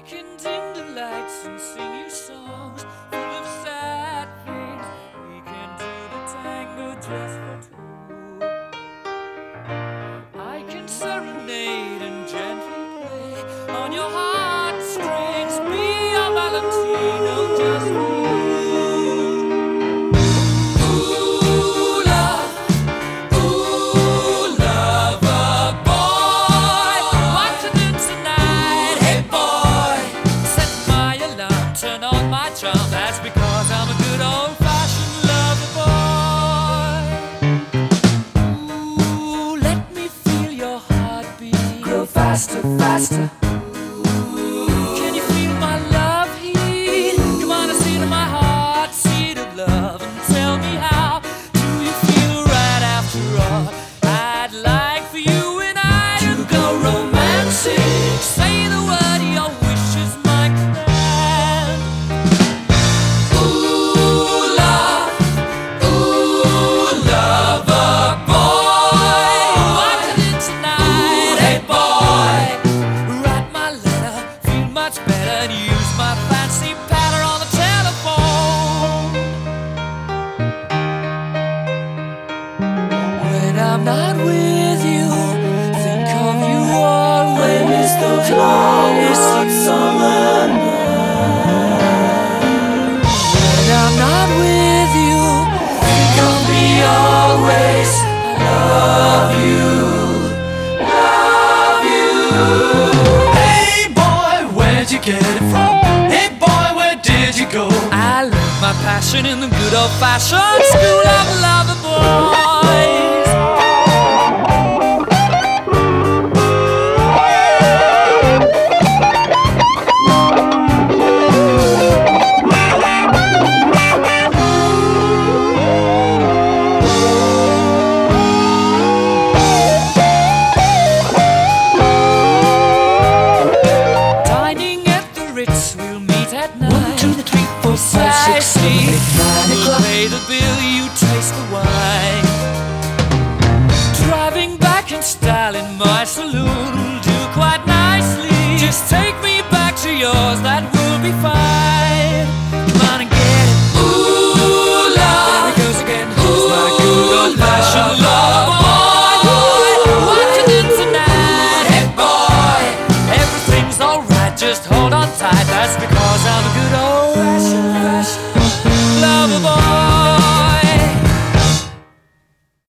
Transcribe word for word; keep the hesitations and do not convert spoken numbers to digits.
can dim the lights and sing you songs full of sad things. We can do the tango just for two. I can serenade and gently play on your heartstrings. Be a Valentino just for you. Ooh, love, ooh, lover boy, what to do tonight? Hey boy, set my alarm, turn on my charm. That's because I'm a good old-fashioned lover boy. Ooh, let me feel your heartbeat grow faster, faster. Can you feel my love heat? Come on and see to my heart, seat of love, and tell me how do you feel right after all? I'd like for you and I to go romantic. Say the word, your wish is my command. Ooh, love, ooh, lover boy, what to do tonight? Hey boy, write my letter, feel much better, and use my fancy patter on the telephone. When I'm not with you, think of you always. Those long hot summer nights. When I'm not with you, think of me always. I love you, love you. Hey boy, where'd you get it from? Hey boy, where did you go? I learned my passion in the good old-fashioned school of lover boys. Dining at the Ritz, we'll meet at night. One, two, three, four, five, six, seven, eight, nine We'll o'clock. pay the bill, you taste the wine. Driving back in style in my saloon.